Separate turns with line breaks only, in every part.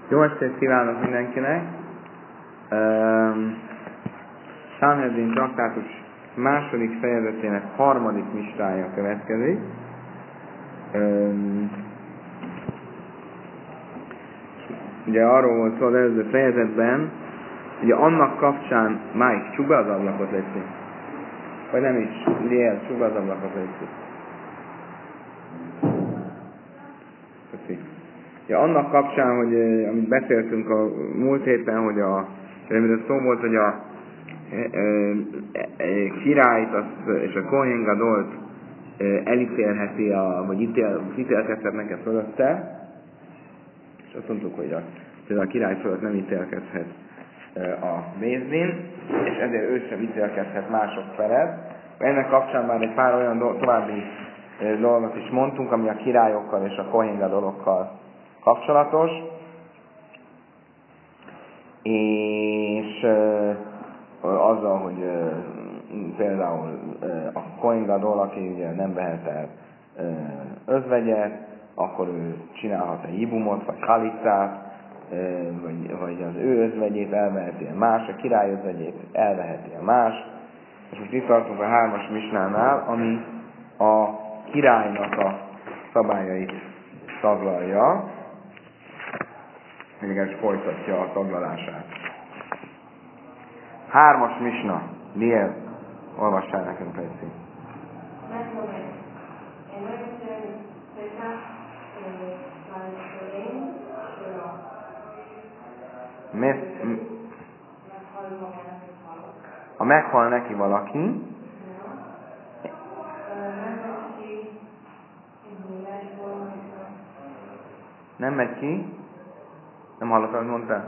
Jó estét kívánok mindenkinek! Sanhedrin traktátus második fejezetének harmadik mistája következik. Ugye arról volt szó az előző fejezetben, ugye annak kapcsán Mike csuga az ablakot létszik. Vagy nem is, Liel, csuga az ablakot létszik. Ja, annak kapcsán, hogy amit beszéltünk a múlt héten, hogy amiről szó volt, hogy a királyt és a Kohen Gadolt elítélheti, vagy ítélkezhetnek fölötte, és azt mondtuk, hogy a király fölött nem ítélkezhet a Bézdin, és ezért ő sem ítélkezhet mások felett. Ennek kapcsán már egy pár olyan további dolgot is mondtunk, ami a királyokkal és a Kohen Gadolokkal kapcsolatos, és azzal, hogy például a Kohen Gadol, aki ugye nem vehet el özvegyet, akkor ő csinálhat egy ibumot, vagy halicát, vagy az ő özvegyét elveheti a más, a király özvegyét elveheti a más. És most itt tartunk a 3-as misnánál, ami a királynak a szabályait taglalja, mégis folytatja a taglalását. 3-as misna. Liel, olvassál nekünk egy szín. Ha meghal neki valaki, nem megy ki, nem hallottam, amit mondtál?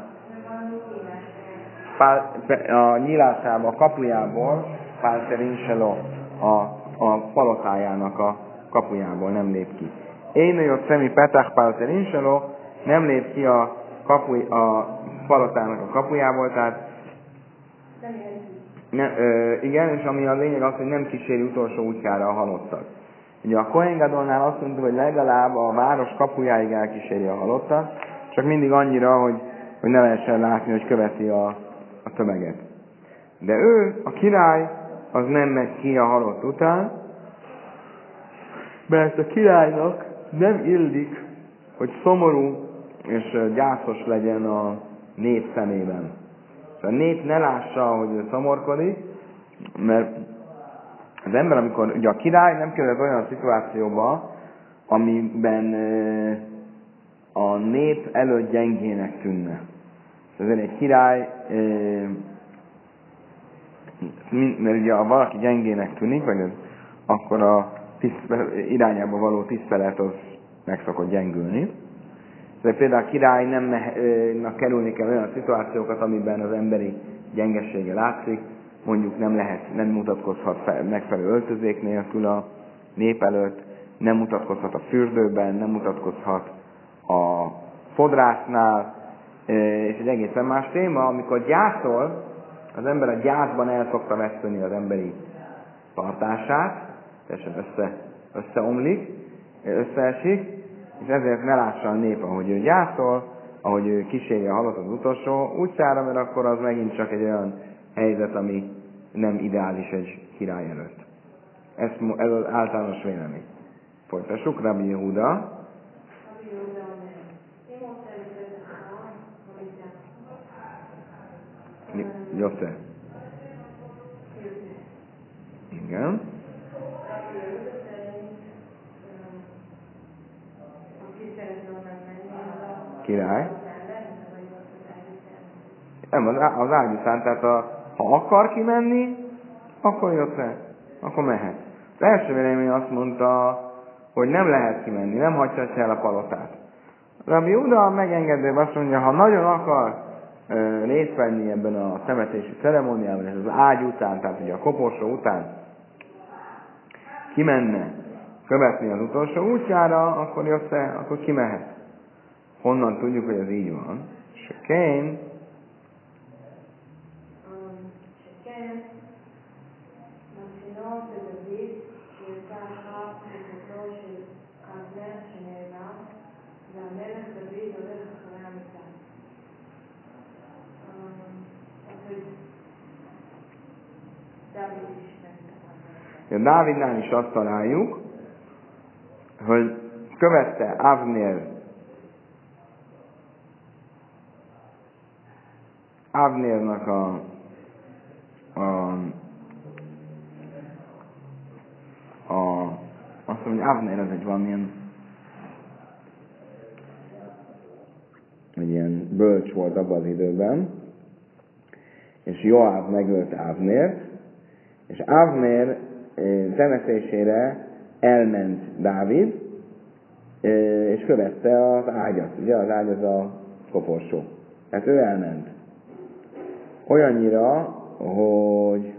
A nyílásába, a kapujából, Pál Szerinseló, a palotájának a kapujából nem lép ki. Én jött Szemi Petach Pál Szerinseló, nem lép ki a palotának a kapujából, tehát igen, és ami a lényeg az, hogy nem kíséri utolsó útjára a halottat. Ugye a Kohen Gadolnál azt mondtuk, hogy legalább a város kapujáig elkíséri a halottat, csak mindig annyira, hogy ne lehessen látni, hogy követi a tömeget. De ő, a király, az nem megy ki a halott után, mert a királynak nem illik, hogy szomorú és gyászos legyen a nép szemében. A nép ne lássa, hogy ő szomorkodik, mert az ember, amikor ugye a király nem kerül olyan szituációba, amiben a nép előtt gyengének tűnne. Ezért egy király, mert ugye ha valaki gyengének tűnik, akkor a irányába való tisztelet az meg szokott gyengülni. De például a király nem kerülni kell olyan szituációkat, amiben az emberi gyengessége látszik, mondjuk nem mutatkozhat megfelelő öltözék nélkül a nép előtt, nem mutatkozhat a fürdőben, nem mutatkozhat a fodrásznál, és egy egészen más téma, amikor gyászol, az ember a gyászban el szokta veszteni az emberi tartását, teljesen összeesik, és ezért ne lássa a nép, ahogy ő gyászol, ahogy ő kíséri a halott az utolsó útjára, mert akkor az megint csak egy olyan helyzet, ami nem ideális egy király előtt. Ez az általános vélemény. Folytassuk, Rabbi Yehuda. Josef. Igen. Király. Nem, az ágyúszán, tehát ha akar kimenni, akkor Josef, akkor mehet. Az első vélemény azt mondta, hogy nem lehet kimenni, nem hagyhatja el a palotát. Rabbi Yehuda megengedő azt mondja, ha nagyon akar részt venni ebben a temetési ceremóniában, és az ágy után, tehát ugye a koporsó után kimenne követni az utolsó útjára, akkor Josef, akkor kimehet. Honnan tudjuk, hogy ez így van? Sökén. A Dávidnál is azt találjuk, hogy követte Avnérnak azt mondom, hogy Avnér az egy valamilyen egy ilyen bölcs volt abban az időben, és Joáb megölte Avnért, és Avnér temetésére elment Dávid, és követte az ágyat. Ugye az ágy az a koporsó. Tehát ő elment. Olyannyira, hogy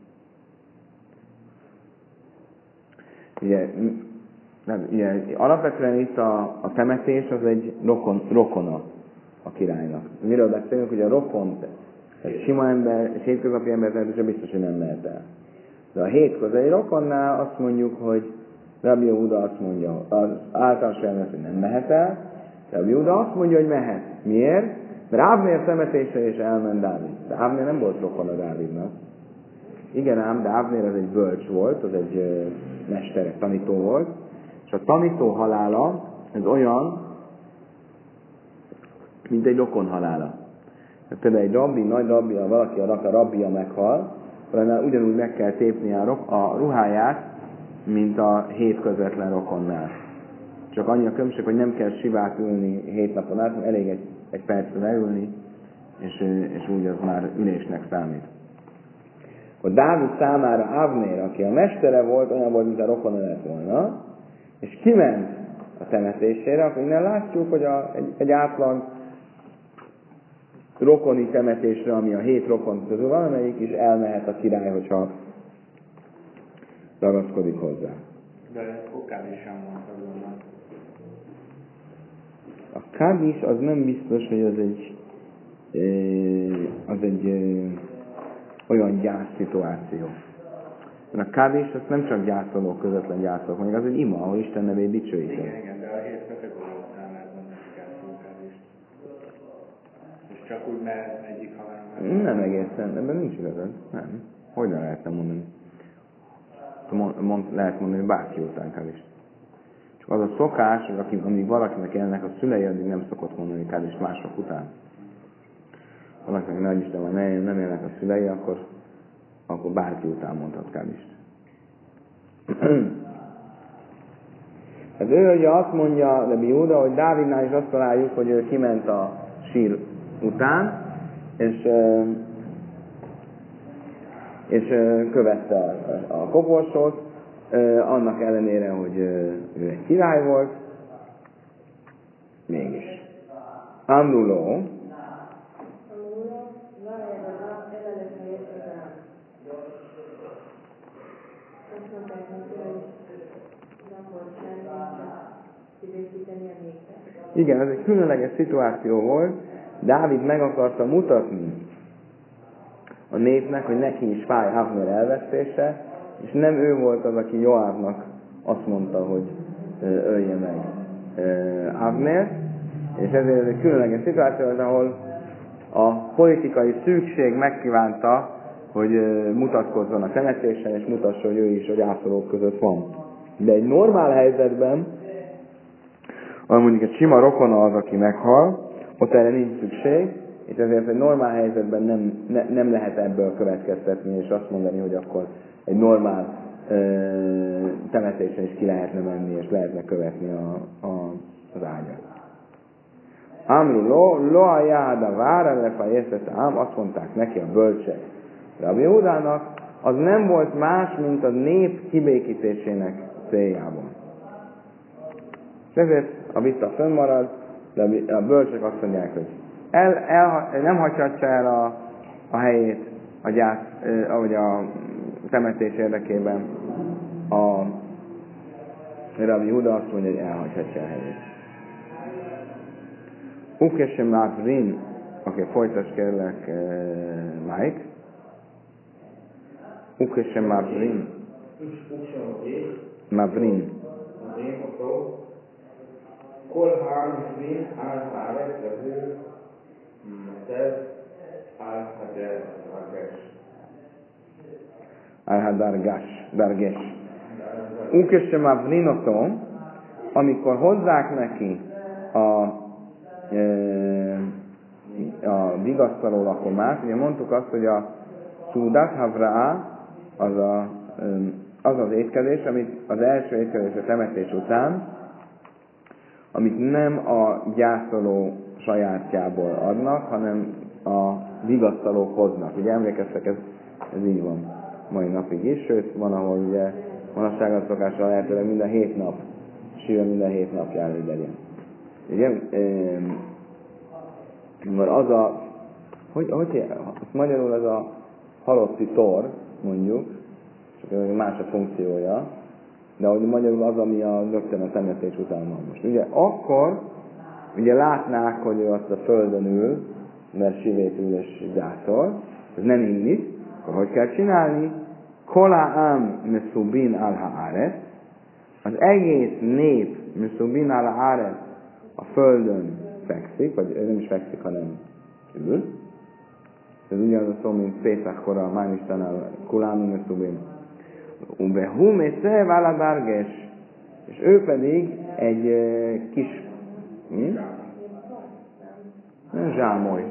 ugye alapvetően itt a temetés az egy rokona a királynak. Miről beszélünk, hogy a rokon, egy sima ember, egy hétköznapi ember természetesen biztos, hogy nem mehet el. De a hétköznapi rokonnál azt mondjuk, hogy Rabbi Yehuda azt mondja, az általános elmélet, hogy nem mehet el, Rabbi Yehuda azt mondja, hogy mehet. Miért? Mert Avnér temetésre is elment Dávid. De Avnér nem volt rokon a Dávidnak. Igen ám, de Avnér az egy bölcs volt, az egy mester, tanító volt, és a tanító halála, ez olyan, mint egy rokon halála. Tehát például egy rabbi, nagy rabbi, ha valaki a rabbia meghal, akkor ugyanúgy meg kell tépni a ruháját, mint a 7 közvetlen rokonnál. Csak annyi a különbség, hogy nem kell sivát ülni 7 napon át, mert elég egy percre leülni, és úgy az már ülésnek számít. A Dávid számára Avnér, aki a mestere volt, olyan volt, mint a rokona lett volna, és kiment a temetésére, akkor innen látjuk, hogy egy átlag rokoni temetésre, ami a 7 rokon közül van, amelyik is elmehet a király, hogyha ragaszkodik hozzá.
De okán is sem mondta volna.
A kádis az nem biztos, hogy az egy olyan gyászszituáció. A kádis az nem csak gyászolók, közvetlen gyászolók, mondjuk az egy ima, ahol Isten nevét dicsőítik.
Igen, de a 7 kategóriáknál lehet mondani, hogy gyászoló kádist. És csak úgy, mert egyik halál.
Nem egészen, ebben nincs igazad. Nem. Hogyan lehetne mondani? Lehet mondani, hogy bárki után kádist. Csak az a szokás, hogy amíg valakinek élnek a szülei, addig nem szokott mondani kádist mások után. Valakinek nagy Isten van, nem élnek a szülei, akkor bárki után mondhat kádist. Hát ő ugye azt mondja Rabbi Yehuda, hogy Dávidnál is azt találjuk, hogy ő kiment a sír után, és követte a koporsót, annak ellenére, hogy ő egy király volt, mégis. Amruló, igen, ez egy különleges szituáció volt. Dávid meg akarta mutatni a népnek, hogy neki is fáj Avnér elvesztése, és nem ő volt az, aki Joábnak azt mondta, hogy ölje meg Avnér, és ezért ez egy különleges szituáció, ahol a politikai szükség megkívánta, hogy mutatkozzon a temetésen, és mutassa, hogy ő is a gyászolók között van. De egy normál helyzetben, ahol mondjuk egy sima rokona az, aki meghal, ott erre nincs szükség, és ezért egy normál helyzetben nem lehet ebből következtetni, és azt mondani, hogy akkor egy normál temetésen is ki lehetne menni, és lehetne követni az ágyat. Amru lo a jáda vára lefajezete ám, azt mondták neki a bölcsek. Rabbi Yehudának az nem volt más, mint a nép kibékítésének céljában. És ezért a vita fönnmarad, de a bölcsek azt mondják, hogy nem hagyhatja el a helyét a gyász, ahogy a temetés érdekében. A Rabbi Yehuda azt mondja, hogy elhagyhatja a helyét. Ukesem Mavrin, oké, folytass kérlek, Mike. Ukesem Mavrin. Mavrin.
כל המפנים על הארץ הזו נמצאת על הדרגש.
על הדרגש. Dargesh. Úkössem a vrinoto, amikor hozzák neki a vigasztaló lakomát, ugye mondtuk azt, hogy a Sudat Havra az étkezés, amit az első étkezés a temetés után, amit nem a gyászoló sajátjából adnak, hanem a vigasztalók hoznak. Ugye emlékeztek, ez így van mai napig is, sőt, van, ahol ugye manapság az szokással lehetőleg minden 7 nap, síve minden 7 nap kell, hogy legyen. Ugye, az a, magyarul az a halotti tor, mondjuk, csak más a funkciója, de hogy magyarul az, ami rögtön a temetés után van most. Ugye akkor, ugye látnák, hogy ő azt a földön ül, mert sivét ül és gyászol, ez nem illik, akkor hogy kell csinálni? Kola'am mesubin al haaret, az egész nép mesubin al haaret a földön fekszik, vagy nem is fekszik, hanem ül. Ez ugyanaz a szó, mint Pészákkor a Mánistánál Kola'am mesubin. Ubehu messze vala darges, és ő pedig egy kis zsámoly.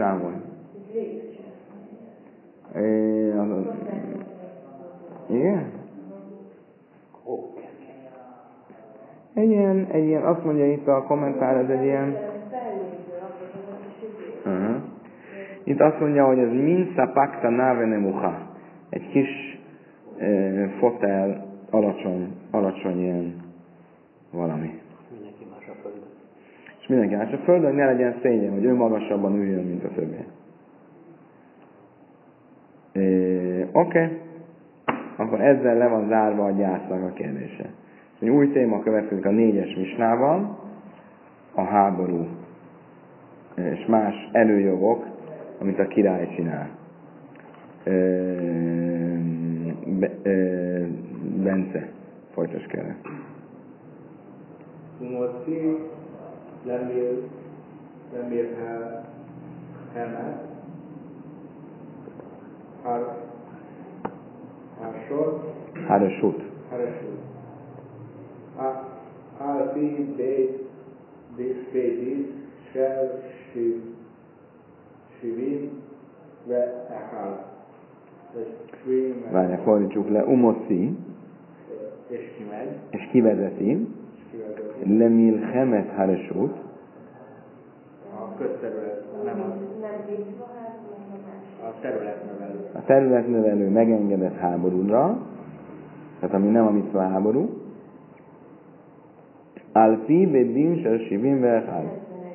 Igen? Egy ilyen, azt mondja itt a kommentár, ez egy ilyen... Itt azt mondja, hogy ez minsa pakta navenemuha. Egy kis fotel, alacsony ilyen valami.
Mindenki más a földön.
És mindenki más a földön, hogy ne legyen szégyen, hogy ő magasabban üljön, mint a többi. Oké. Akkor ezzel le van zárva a gyásznak a kérdése. Egy új téma következik a 4-es misnával, a háború és más előjogok, amit a király csinál. Bence, folytasd kérlek.
Umoszi lemir hemet Haresut. Alfi Bédis Sel Sivin ve Echal.
Várják, fordítsuk le. Umoszi.
És kimegy.
És kivezeti. Lemilchemet Haresut.
A közterület, nem az. A területnövelő.
A területnövelő megengedett háborúra, tehát ami nem a micva háború. Alfi Bédin Sel Sivin ve Echal.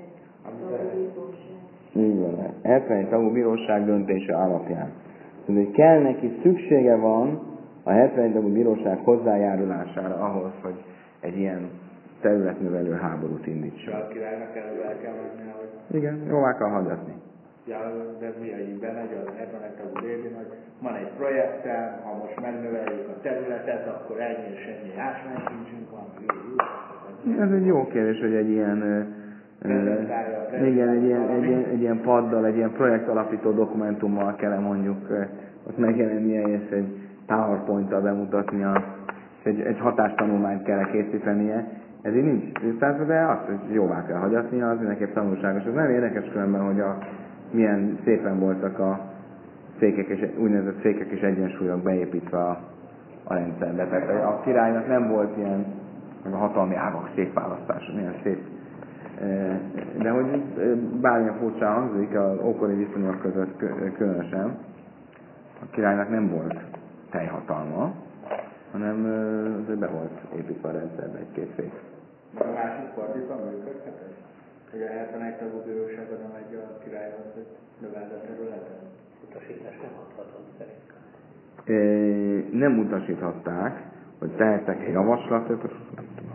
Így van, 71 tagú bíróság döntése alapján. Tehát, kell neki, szüksége van a 71 tagú bíróság hozzájárulására ahhoz, hogy egy ilyen területnövelő háborút indítson.
A királynak el kell hagyni, hogy...
Igen, jóvá kell hagyatni.
Ja, de mi, hogy bemegy az 71 tagú lévén, hogy van egy projektem, ha most megnöveljük a területet, akkor ennyi és ennyi ásványkincsünk van.
Ez egy jó kérdés, hogy egy ilyen igen, egy ilyen paddal, egy ilyen projektalapító dokumentummal kell mondjuk ott megjelennie, és egy PowerPoint-tal bemutatnia, és egy hatástanulmányt kell készítenie. Ez így nincs. Tehát de azt, hogy jóvá kell hagyatnia, az mindenképp tanulságos. Ez nem érdekes különben, hogy milyen szépen voltak a fékek és úgynevezett fékek és egyensúlyok beépítve a rendszerbe. Tehát a királynak nem volt ilyen a hatalmi ágak szétválasztása, milyen szép. De hogy bármilyen furcsán hangzik, az ókori viszonyok között különösen, a királynak nem volt teljhatalma, hanem be volt építve a rendszerbe egy-két fék.
A másik fordítva működhet? Hogy a 71 tagú bíróságon nem egy a királyhoz, hogy növeld a területet? Utasítás nem adhatom szerintem.
Nem utasíthatták, hogy tehettek egy javaslatot, nem tudom.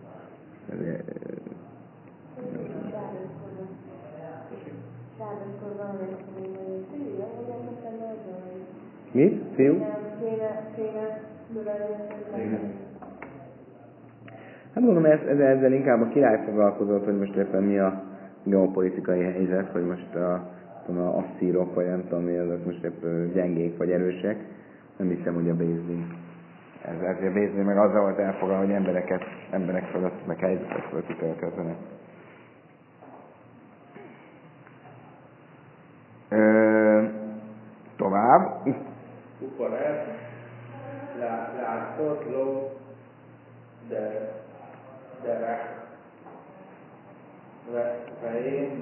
Mit? Fiú? Hát mondom, ezzel inkább a király foglalkozott, hogy most éppen mi a geopolitikai helyzet, hogy most a asszírok, vagy nem tudom mi, azok most épp gyengék vagy erősek. Nem hiszem, hogy a Bézdin ezért nézni meg azzal volt elfoglalva, hogy emberek fölött, meg helyzetek fölött ítélkezzenek. Tovább.
Uparet, látszott, ló, derek, vején,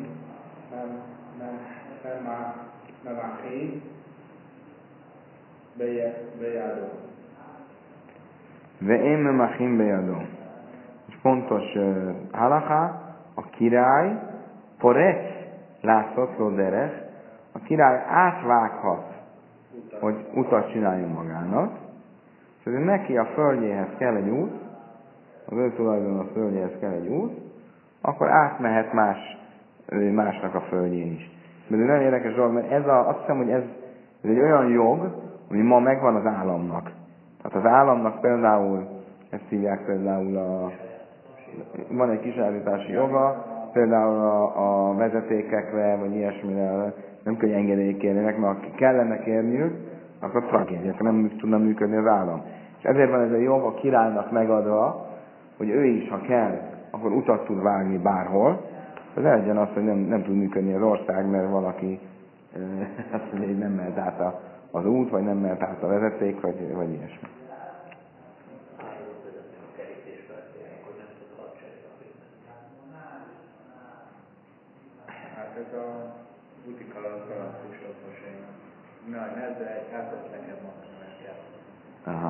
nem áhén, bejádó.
Ve'én memachim bejadó. És pontos halaká, a király porec látszott lóderech, a király átvághat, hogy utat csináljon magának, és azért neki a földjéhez kell egy út, az ő tulajdonos földjéhez kell egy út, akkor átmehet másnak a földjén is. De ez nagyon érdekes dolog, mert azt hiszem, hogy ez egy olyan jog, ami ma megvan az államnak. Tehát az államnak például, ezt hívják például van egy kisállítási joga, például a vezetékekre, vagy ilyesmire nem kell engedélyt kérnének, mert ha kellene kérniük, akkor tragédia, akkor nem tudna működni az állam. És ezért van ez a jog a királynak megadva, hogy ő is, ha kell, akkor utat tud vágni bárhol. Ez legyen az, hogy nem tud működni az ország, mert valaki azt mondja, hogy nem mehet át az út, vagy nem mehet át a vezeték, vagy ilyesmi.
Hát ez a butikalatt galaktus otthoség. Na, ez az nekem mondani kell.
Aha.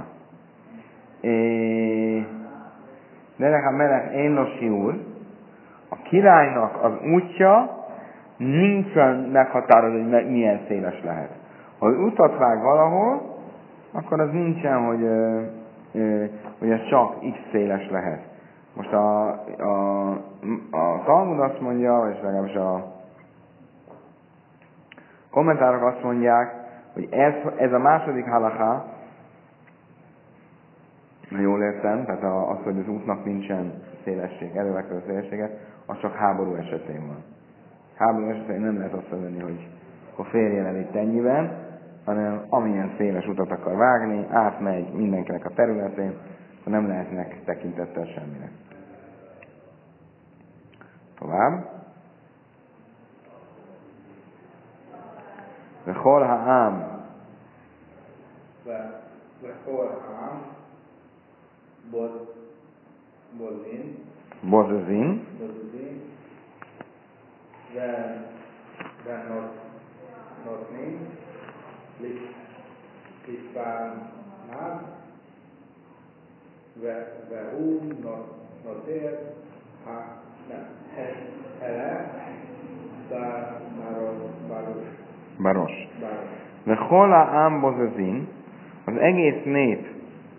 Derek a melech énosi úr, a királynak az útja nincsen meghatározva, hogy milyen széles lehet. Ha az utat vág valahol, akkor az nincsen, hogy ez csak x széles lehet. Most a Talmud azt mondja, és legalábbis a kommentárok azt mondják, hogy ez a második halaká, ha jól értem, tehát az, hogy az útnak nincsen szélesség, elővető szélességet, az csak háború esetén van. Háború esetén nem lehet azt mondani, hogy akkor férjen el itt ennyiben, hanem amilyen széles utat akar vágni, átmegy mindenkinek a területén, akkor nem lehetnek tekintettel semminek. Tovább. Vechol ha'am.
Vechol ha'am.
Bozozin.
Then notni. Lispánál. Vehu notér. Hele.
Baros. Vechol ha'am bozozin. Az egész nép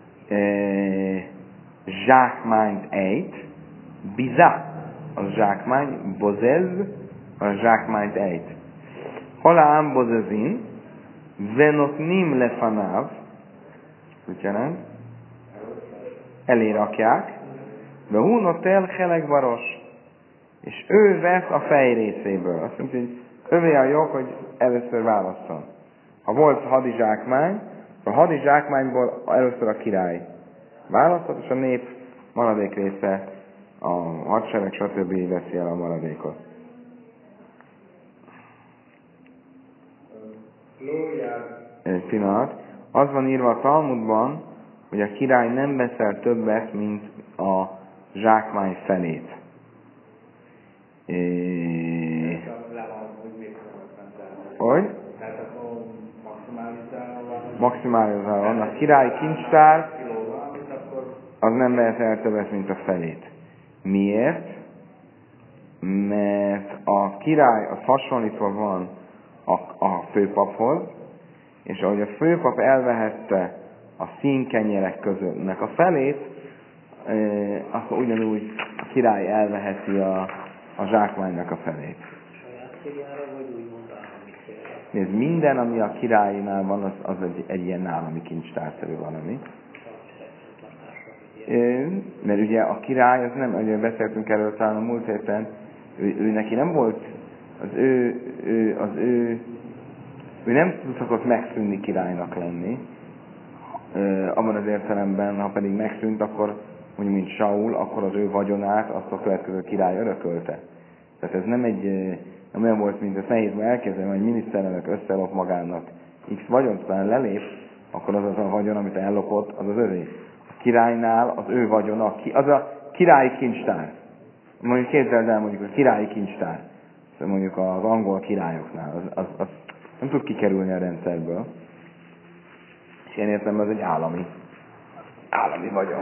zsákmányt ejt, biza, az zsákmány, bozez, az zsákmányt ejt. Halám bozezin, venotnim lefanáv, úgy jelent, elé rakják, behunotel helek baros, és ő vesz a fej részéből. Azt mondja, hogy övé a jog, hogy először válasszon. Ha volt hadizsákmány, a hadizsákmányból először a király választott, és a nép maradék része, a hadsereg, stb. Veszi el a maradékot. Egy pillanat. Az van írva a Talmudban, hogy a király nem veszel többet, mint a zsákmány felét. Hogy? Maximalizálva van. A király kincstár az nem vehet el többet, mint a felét. Miért? Mert a király az hasonlítva van a főpaphoz, és ahogy a főpap elvehette a színkenyerek közöttnek a felét, akkor ugyanúgy a király elveheti a zsákmánynak a felét. Nézd, minden, ami a királynál van, az egy ilyen állami kincstárszerű valami. Mert ugye a király, az nem, ugye beszéltünk erről talán a múlt héten, ő neki nem volt, ő nem szokott megszűnni királynak lenni, abban az értelemben, ha pedig megszűnt, akkor mondjuk, mint Saul, akkor az ő vagyonát azt a következő király örökölte. Tehát ez nem nem olyan volt, mint ezt nehéz elképzelni, hogy egy miniszterelnök összelop magának X vagyont, aztán lelép, akkor az a vagyon, amit ellopott, az övé. A királynál az ő vagyona, az a királyi kincstár. Mondjuk képzeld el mondjuk a királyi kincstár, mondjuk az angol királyoknál, az nem tud kikerülni a rendszerből. És én értem, ez egy állami vagyon.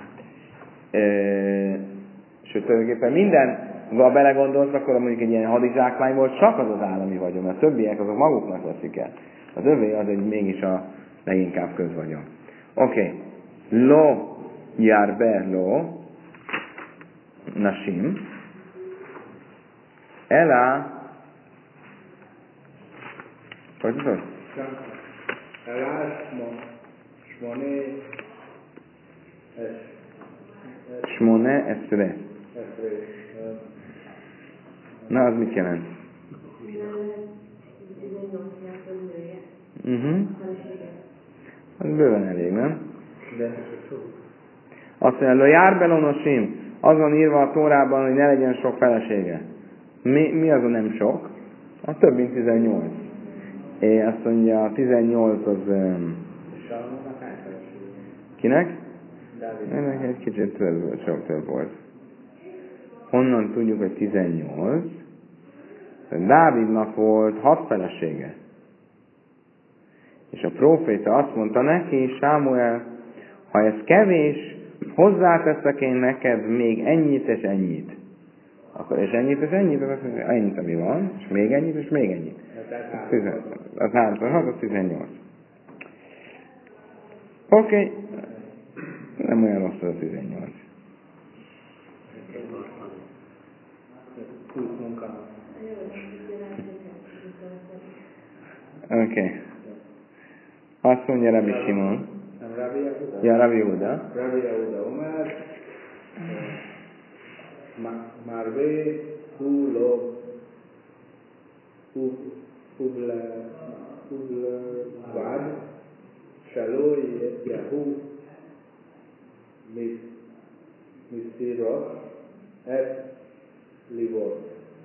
Sőt, tulajdonképpen minden, ha belegondolsz, akkor mondjuk egy ilyen hadizsákmány volt, csak az állami vagyon, a többiek azok maguknak veszik el. Az övé az egy mégis a leginkább közvagyon. Oké. Lo járbe lo nashim ela hogy tudod?
Ela
Smone esre. Na, az mit jelent? Az bőven elég, nem? Azt mondja, lo jár belonosim, az van írva a Tórában, hogy ne legyen sok felesége. Mi az a nem sok? A több mint 18. Azt mondja, 18 az... Kinek? Ennek egy kicsit több volt. Honnan tudjuk, hogy 18? Dávidnak volt 6 felesége. És a próféta azt mondta neki, Sámuel, ha ez kevés, hozzáteszek én neked még ennyit és ennyit. Akkor és ennyit és ennyit, az ennyit, ami van, és még ennyit és még ennyit. Az 3-6, az 18. Oké. Nem olyan rossz az 18. Oké. Azt mondja Rabbi Simon. Ja, Rabbi Yehuda.
Rabbi Yehuda Omer. Marve hulo vad shalo yahu misiros et livor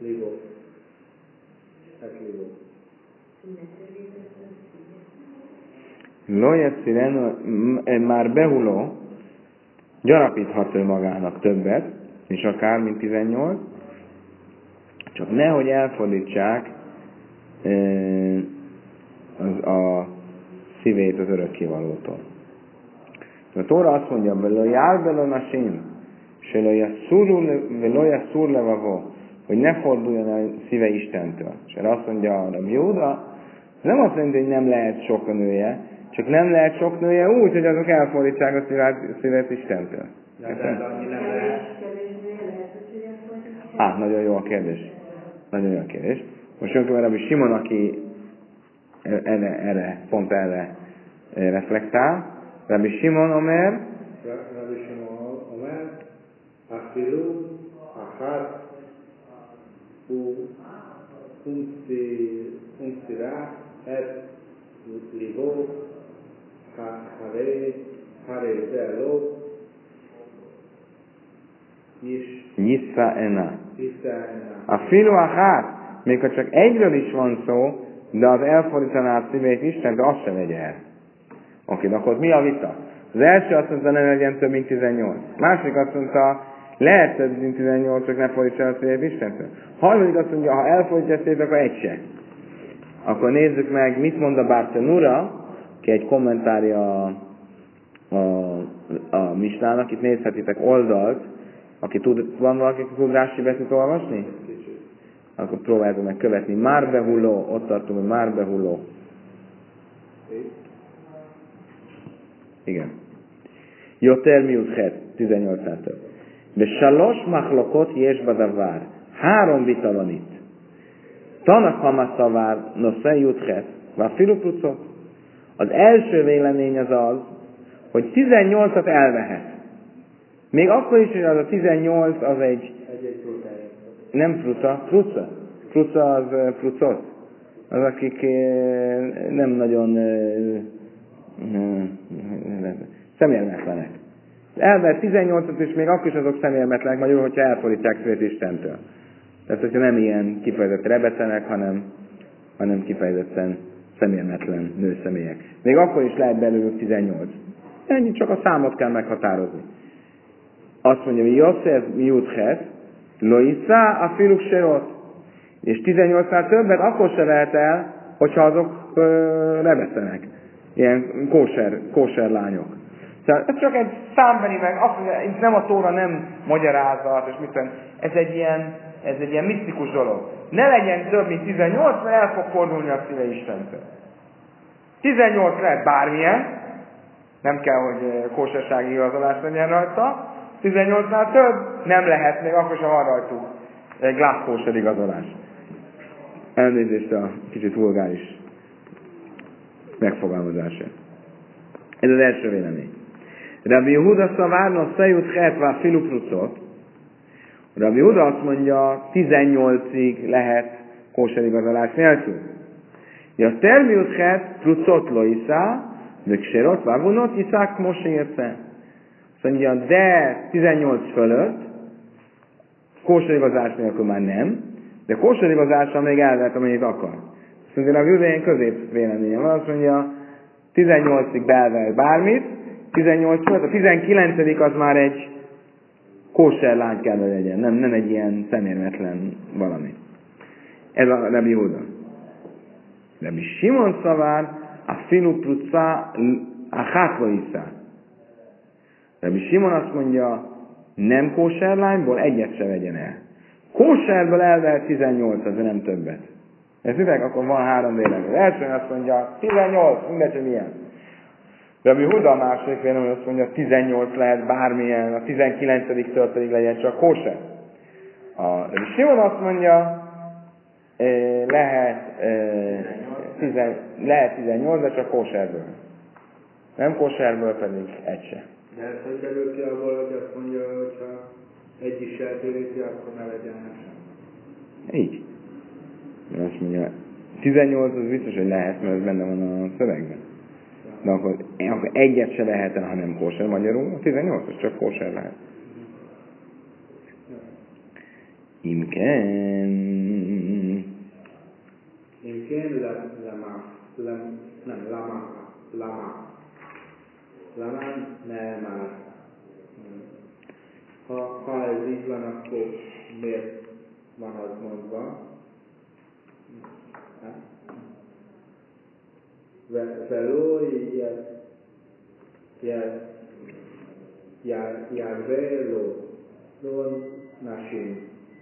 Lojeszireno már behuló, gyarapíthat ő magának többet, és akár, mint 18, csak nehogy elfordítsák a szívét az örökkévalótól. A Tóra azt mondja, hogy jár belőle a sém, és szúr levavó, hogy ne forduljon el szíve Istentől. És erre azt mondja a Rabbi Yehuda, nem azt mondja, hogy nem lehet sok nője, csak nem lehet sok nője úgy, hogy azok elfordítsák a szívet Istentől. Nagyon jó a kérdés. Nagyon jó a kérdés. Most jön Rabbi Simon, aki pont erre reflektál. Rabbi Simon Omer.
Rabbi Simon Omer. Afilu, Achat, Unsira, Et, Livo, Hare Zelo,
Nyissa Ena. A filu Achat, még ha csak egyről is van szó, de az elfordítaná a szívét Isten, de azt sem vegye el. Oké, de akkor mi a vita? Az első azt mondta, ne legyen több mint 18. Második azt mondta, lehet több mint 18, csak ne fordítsa el a szívét Istentől. Harmadik azt mondja, ha elfordítja a szívét, akkor egy se. Akkor nézzük meg, mit mond a Bartenura, ki egy kommentárja a Misnának. Itt nézhetitek oldalt, van valaki, aki tud Rási betűt olvasni? Akkor próbáljuk meg követni. Már behulló, ott tartunk, hogy már behulló. Igen. Joter miutchet, 18-től. De salos machlokot jesba davar. 3 vita van itt. Tanak hamaszavár nosze jutchet, vár filuprucot. Az első vélemény az, hogy 18-at elvehet. Még akkor is, hogy az a 18 az egy nem fruta, fruca. Fruca az frucot. Az, akik nem nagyon szemérmetlenek. Elvett 18-ot, és még akkor is azok szemérmetlenek, magyarul, hogyha elfordítják szület Istentől. Tehát, hogyha nem ilyen kifejezett rebecenek, hanem kifejezetten szemérmetlen nőszemélyek. Még akkor is lehet belőlük 18. Ennyi, csak a számot kell meghatározni. Azt mondja, hogy Yosef Miutchet, Loisza a filuk serot. És 18-nál többet akkor se lehet el, hogyha azok rebeszenek. Ilyen kóser lányok. Tehát ez csak egy számbeli meg, azt mondja, itt nem a Tóra nem magyarázat, és mit tudom, ez egy ilyen misztikus dolog. Ne legyen több, mint 18, mert el fog fordulni a szíve Istentől. 18 lehet bármilyen, nem kell, hogy kósersági igazolás legyen rajta. 18-nál több nem lehet, még akkor sem van rajtuk egy glászkóser igazolás. Elnézést a kicsit vulgáris megfogalmazása. Ez az első vélemény. Rabbi Yehuda szavárnos szajut hetvá filuprucot. Rabbi Yehuda azt mondja, 18-ig lehet kóser igazolás nélkül. Ja, termiut het prucot loiszá, de kserot vávunot iszák most érte. Azt mondja, de 18 fölött kóser igazolás nélkül már nem, de kóser igazolással még el lehet, amennyit akar. Azt mondja, a ilyen közép véleménye van, azt mondja, 18-ig beelvel bármit, 18 fölött, a 19. az már egy kóser lány kell, hogy legyen, nem egy ilyen szemérmetlen valami. Ez a Rabbi Yehuda. Rabbi Simon szavár, a filupruca a hátvaisza. Rabbi Simon azt mondja, nem kóser lányból egyet se vegyen el. Kóserből elvehet 18, de nem többet. Ez üveg, akkor van 3 vélemény. Első azt mondja, 18, mindegy, hogy milyen. Rabbi Yehuda a második vélemény azt mondja, 18 lehet bármilyen, a 19-től pedig legyen csak kóser. A Rabbi Simon azt mondja, lehet 18, de csak kóserből. Nem kóserből pedig egy se.
De ezt hogy belül ki abból, hogy azt mondja, hogy ha egy is eltéríti, akkor ne legyen sem.
Így. Azt mondja, 18 az biztos, hogy lehet, mert ez benne van a szövegben. De akkor egyet se lehet el, ha nem kóser magyarul, a 18 az csak kóser lehet. Imken.
Lamán nem már. Ha ez így van, akkor miért van az mondva? Veló járvéló lón nasim.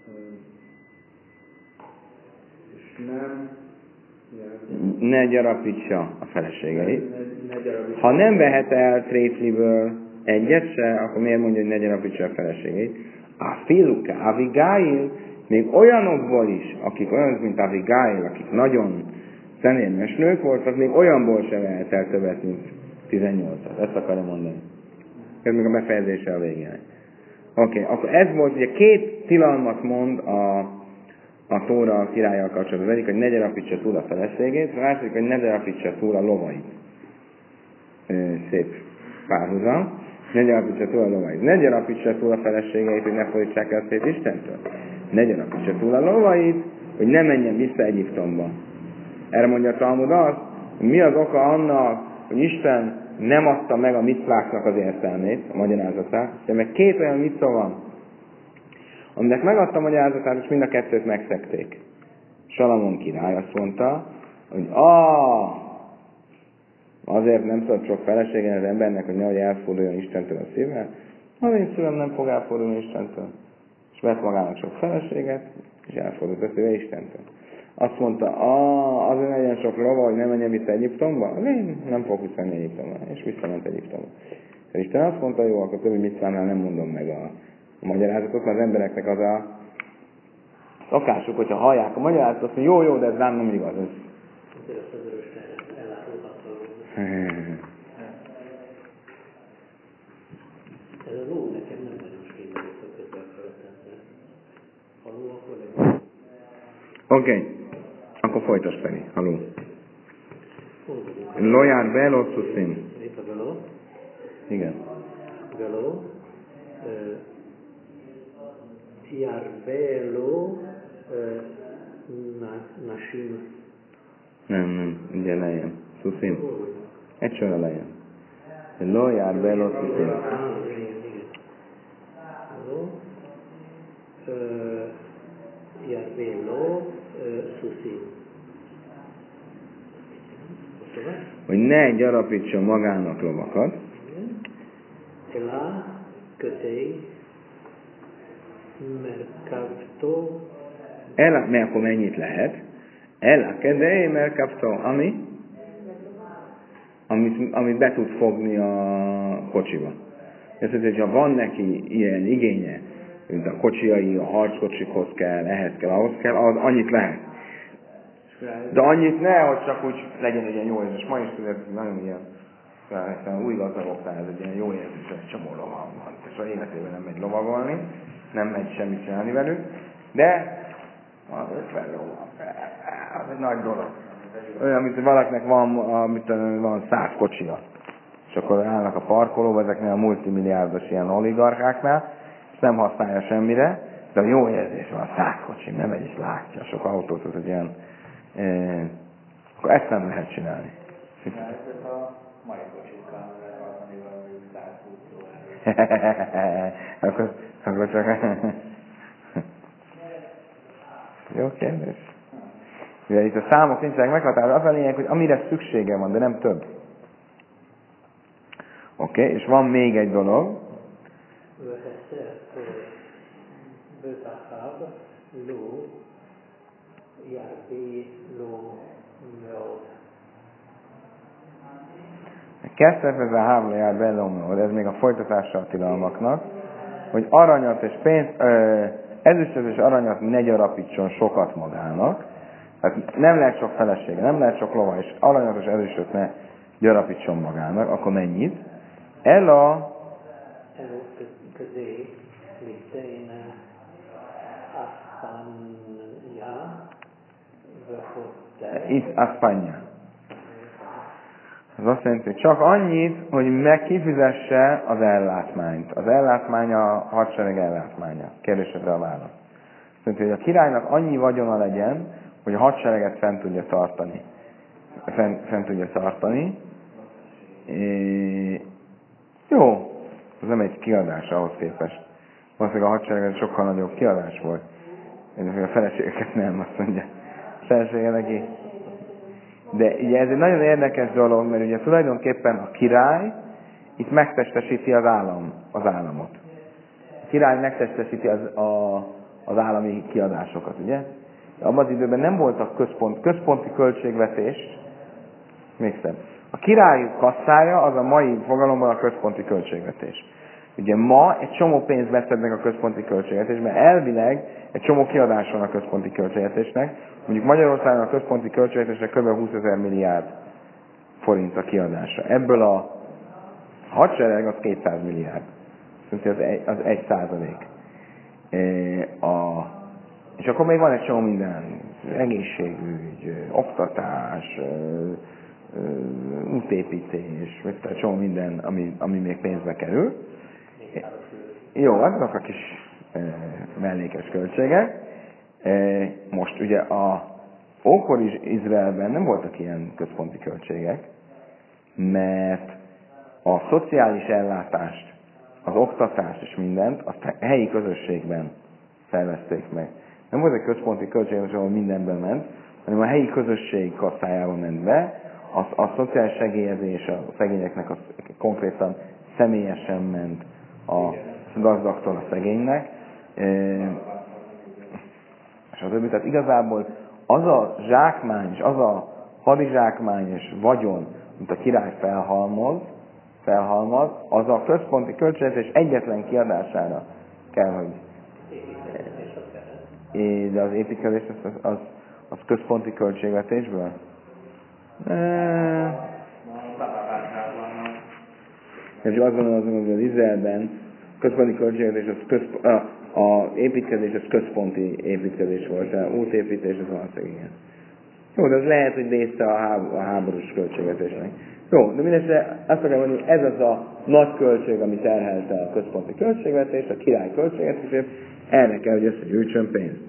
És nem
ne gyarapítsa a feleségeit. Ha nem vehet el tréfliből egyet se, akkor miért mondja, hogy ne gyarapítsa a feleségeit? A filuka, Avigail, még olyanokból is, akik olyanok, mint Avigail, akik nagyon szemérmes nők voltak, még olyanból se vehet el többet, mint 18-at. Ezt akarja mondani. Ez még a befejezése a végén. Oké, akkor ez volt, ugye 2 tilalmat mond a Tóra királlyal kapcsolatban. Az egyik, hogy ne gyarapítsa túl a feleségét, a második, hogy ne gyarapítsa túl a lovait. Szép párhuzam. Ne gyarapítsa túl a lovait. Ne gyarapítsa túl a feleségeit, hogy ne fordítsák el szét Istentől. Ne gyarapítsa túl a lovait, hogy ne menjen vissza Egyiptomba. Erre mondja a Talmud azt, hogy mi az oka annak, hogy Isten nem adta meg a micváknak az értelmét, a magyarázatát, de meg 2 olyan micva van, aminek megadta a magyarázatát, és mind a 2-t megszegték. Salamon király azt mondta, hogy azért nem tudod sok feleségen az embernek, hogy nehogy elforduljon Istentől a szíve, az én szívem nem fog elfordulni Istentől. És vett magának sok feleséget, és elfordult a szíve Istentől. Azt mondta, azért legyen sok lova, hogy nem menjen vissza Egyiptomba? Én nem fogok visszamenni Egyiptomba. És visszament Egyiptomba. És Isten azt mondta, jó, akkor többi micvánál nem mondom meg a magyarázatot, mert az embereknek az a szokásuk, hogyha hallják a magyarázatot, azt mondja, jó, de ez rám nem igaz.
Ez a ló nekem nem nagyon sérül a közel-keletre. Ha ló, akkor legyen.
Oké. Akkor folytasd pedig. Haló. Lo jár bello szuszin.
Itt a beló.
Igen.
Beló. Jár beló. Nasim.
Nem, ugye lejjön. Szuszin. Egy sorra lejjön. Lo jár bello szuszin.
Igen. Beló. Jár beló. Susi.
Hogy ne gyarapítson magának lovakat.
Ela kötei merkavto.
Ela, mert akkor mennyit lehet? Ela kedei merkavto, amit be tud fogni a kocsiba. Ez az, hogyha van neki ilyen igénye, mint a kocsiai, a harckocsikhoz kell, ehhez kell, ahhoz kell, az annyit lehet. De annyit ne, hogy csak úgy legyen egy ilyen jó érzés. Ma is tudod, nagyon ilyen, új gazdagoknál ez egy ilyen jó érzés, egy csomó lovag van. És az életében nem megy lovagolni, nem megy semmit csinálni velük, de az 50 lovag, az egy nagy dolog. Olyan, mint valakinek van 100 kocsia. És akkor állnak a parkolóba, ezeknél a multimilliárdos ilyen oligarcháknál, és nem használja semmire, de jó érzés van, 100 kocsi, nem megy is látja, sok autót, az egy ilyen, akkor ezt nem lehet csinálni.
Ez a mai kocsikkal, amivel 120
akkor csak... Jó kérdés. Ugye itt a számok nincsenek meghatározva, az a lényeg, hogy amire szüksége van, de nem több. Oké, és van még egy dolog. Kezdtek ez a hábla jár belomlód, ez még a folytatása a tilalmaknak, hogy aranyat és pénzt, ezüstöt és aranyat ne gyarapítson sokat magának, tehát nem lehet sok felesége, nem lehet sok lova, és aranyat és ezüstöt ne gyarapítson magának, akkor mennyit? Itt Aspanya. Az azt jelenti, hogy csak annyit, hogy kifizesse az ellátmányt. Az ellátmány a hadsereg ellátmánya. Kérdésedre a válasz. Azt jelenti, hogy a királynak annyi vagyona legyen, hogy a hadsereget fent tudja tartani. Fent tudja tartani. Jó, ez nem egy kiadás ahhoz képest. Valószínűleg a hadsereg sokkal nagyobb kiadás volt. Én a feleségeket nem, azt mondja. A felesége neki. De ugye ez egy nagyon érdekes dolog, mert ugye tulajdonképpen a király itt megtestesíti az államot. A király megtestesíti az állami kiadásokat, ugye? Abban az időben nem voltak központi költségvetés, még szebb. A király kasszája az a mai fogalomban a központi költségvetés. Ugye ma egy csomó pénzt beszednek a központi költségvetésben, elvileg egy csomó kiadás van a központi költségvetésnek. Mondjuk Magyarországon a központi költségvetésnek kb. 20 000 milliárd forint a kiadása. Ebből a hadsereg az 200 milliárd. Az 1%. És akkor még van egy csomó minden. Egészségügy, oktatás, útépítés, egy csomó minden, ami még pénzbe kerül. Jó, azok a kis mellékes költségek. Most ugye a ókori Izraelben nem voltak ilyen központi költségek, mert a szociális ellátást, az oktatást és mindent azt a helyi közösségben szervezték meg. Nem volt egy központi költség, ahol mindenben ment, hanem a helyi közösség kasszájában ment be, a szociális segélyezés a szegényeknek az konkrétan személyesen ment a gazdagtól a szegénynek, és az többi. Tehát igazából az a zsákmány, és az a hadizsákmány és vagyon, amit a király felhalmoz, az a központi költségvetés egyetlen kiadására kell, hogy... De az építkezés az központi költségvetésből? És azt gondolom, hogy az Izraelben központi költségvetés, az építkezés az központi építkezés volt, az útépítés az valószínűleg igen. Jó, de az lehet, hogy része a háborús költségvetésnek. Jó, de mindesetre azt akarom mondani, hogy ez az a nagy költség, ami terhelte a központi költségvetést, a király költségvetését, erre kell, hogy összegyűjtsön pénzt.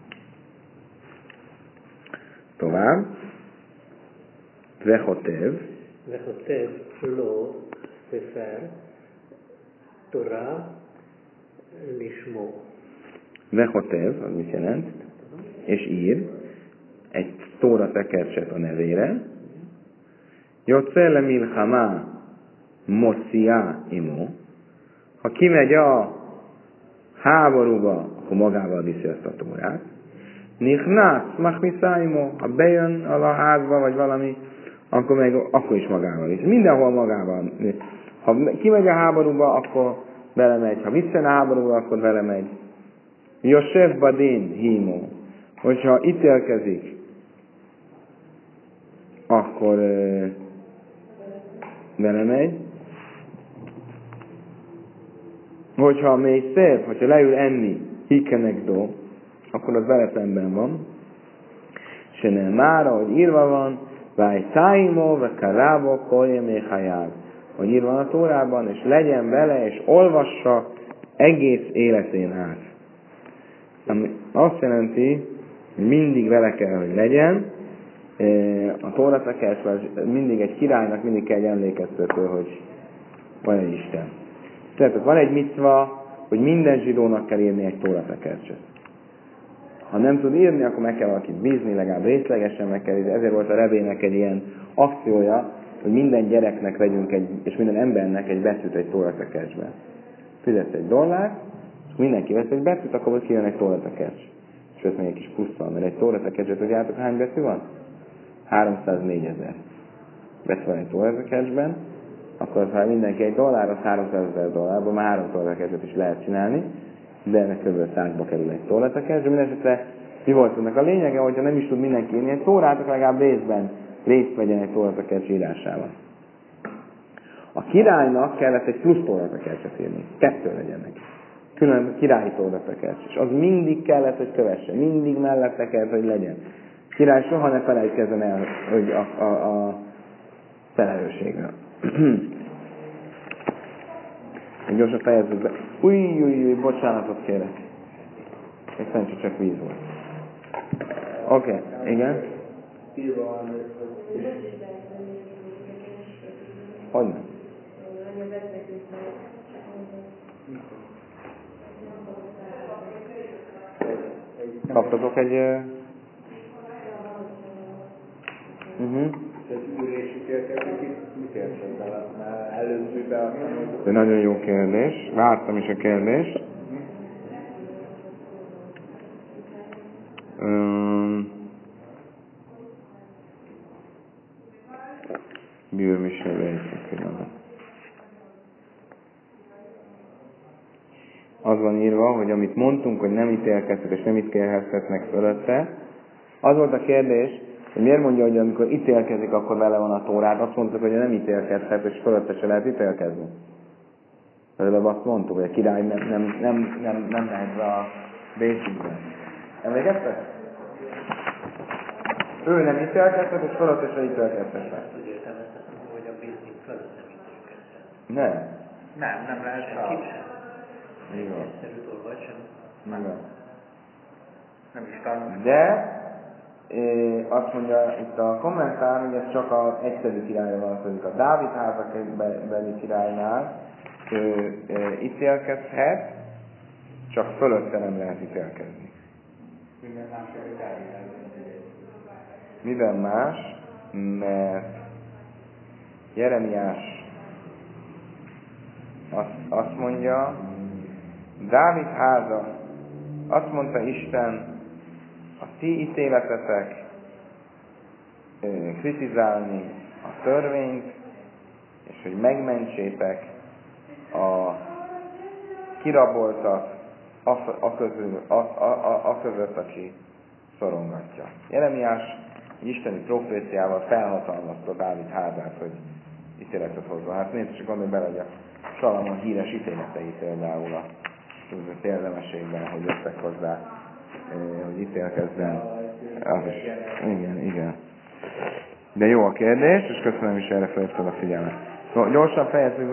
Tovább. Vechotev.
Vechotev lo sefer Torah lishmo.
Vechotev, az mit jelent? És ír egy tóra tekercset a nevére. Jocele milchama mocia imo. Ha kimegy a háborúba, akkor magával viszi azt a tórát. Nichnász machmiszáimo. Ha bejön a házba, vagy valami, akkor is magával viszi. Mindenhol magával. Ha kimegy a háborúba, akkor belemegy. Ha visszajön a háborúba, akkor belemegy. Yosef badin himo. Hogyha ítélkezik, akkor belemegy. Hogyha még szép, hogyha leül enni, hikenekdó, akkor az vele szemben van. Se nem már, ahogy írva van, váj száimó, ve karábo, kolyemé hajáv. Hogy írva van a Tórában, és legyen vele, és olvassa egész életén át. Ami azt jelenti, hogy mindig vele kell, hogy legyen. A tóratekercs, mindig egy királynak mindig kell egy emlékeztető, hogy van egy Isten. Tehát van egy micva, hogy minden zsidónak kell írni egy tóratekercset. Ha nem tud írni, akkor meg kell valakit bízni, legalább részlegesen meg kell írni. Ezért volt a rebének egy ilyen akciója, hogy minden gyereknek vegyünk és minden embernek egy betűt egy tóratekercsben. Fizetsz $1, és mindenki vesz egy betűt, akkor kijön egy tóratekercs. Sőt, még egy kis plusszal, mert egy tóratekercset, tudjátok hány betű van? 304 000. Vesz van egy tóratekercsben, akkor ha mindenki $1, az 300 000 $, már 3 tóratekercset is lehet csinálni, de ennek kb. 100-ba kerül egy tóratekercs. Mindenesetre mi volt ennek a lényege, hogyha nem is tud mindenki írni egy tórát, akkor legalább részt vegyen egy tóratekercs írásával. A királynak kellett egy plusz tóratekercset írni. 2 legyen neki. Külön királyi tóratekercs. És az mindig kellett, hogy kövesse. Mindig mellette kellett, hogy legyen. A király soha ne felejtkezzen el, hogy a felelősségről. Még gyorsan fejezzük be. Új, bocsánatot kérek. Egy szerencsé csak víz volt. Oké, igen. Hogyne? Kaptatok egy...
Mit értsek bele? Előzőben
De nagyon jó kérdés. Vártam is a kérdést. Bűrmisről egy pillanat. Az van írva, hogy amit mondtunk, hogy nem ítélkezhet és nem ítélhetnek fölötte, az volt a kérdés, hogy miért mondja, hogy amikor ítélkezik, akkor vele van a Tórát, azt mondtuk, hogy nem ítélkezhet, és fölötte se lehet ítélkezni. Előbb azt mondtuk, hogy a király nem mehet be a Bécsükben. Emlékeztek? Ő nem ítélkezhet, és fölötte se ítélkezhet.
Úgy értelmezhetem, hogy a bíznik fölött nem ítélkezhet.
Nem lehet
Senki sem.
Igen.
Egyszerű dolgot sem.
Nem is tanul.
De azt mondja itt a kommentár, hogy ez csak az egyszerű királyra vonatkozik. A Dávid házakbeli királynál ítélkezhet, csak fölötte nem lehet ítélkezni. Mivel más? Mert Jeremiás azt mondja, Dávid háza, azt mondta Isten, a ti ítéletetek kritizálni a törvényt, és hogy megmentsétek a kiraboltat a között, aki szorongatja. Jeremiás egy isteni proféciával felhatalmazta Dávid házát, hogy ítéletet hozzon. Hát nézd, csak gondolj bele, hogy a Salamon híres ítéletei például a példemességben, hogy jöttek hozzá, hogy ítélkezzen. Igen. De jó a kérdés, és köszönöm is erre felhívtad a figyelmet. Szóval gyorsan fejezzük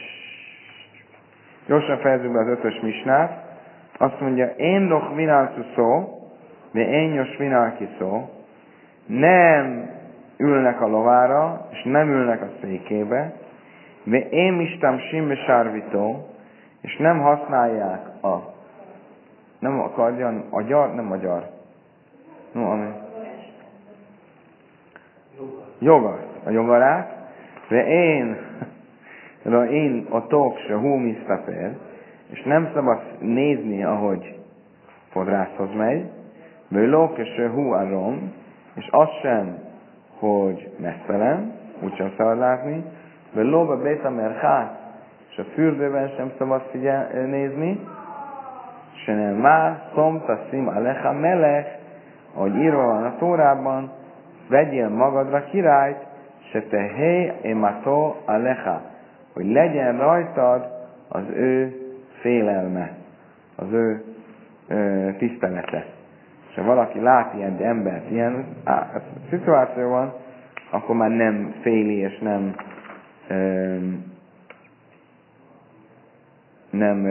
be az 5-ös misnát. Azt mondja, én doch vinálcu szó, de én nyos vinálki szó. Nem ülnek a lovára, és nem ülnek a székébe. De én istam simbe sárvító, és nem használják nem a kardjan, agyar, nem agyar. No, ami. Jogar, a jogarát. De én a tók se húmisztapér, és nem szabad nézni, ahogy fodrászhoz megy, vagy lóke se hú arom, és az sem, hogy mesztelen, úgysem szabad látni, vagy lóba bétamerhát, és a fürdőben sem szabad nézni, se nem már, szomta szim alecha melech, ahogy írva van a Tórában, vegyél magadra királyt, se te hely emató alecha, hogy legyen rajtad az ő félelme, az ő tisztelete. És ha valaki lát ilyen embert, ilyen szituáció van, akkor már nem féli és nem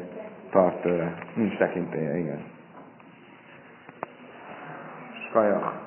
tart tőle. Nincs tekintélye, igen. Skajak.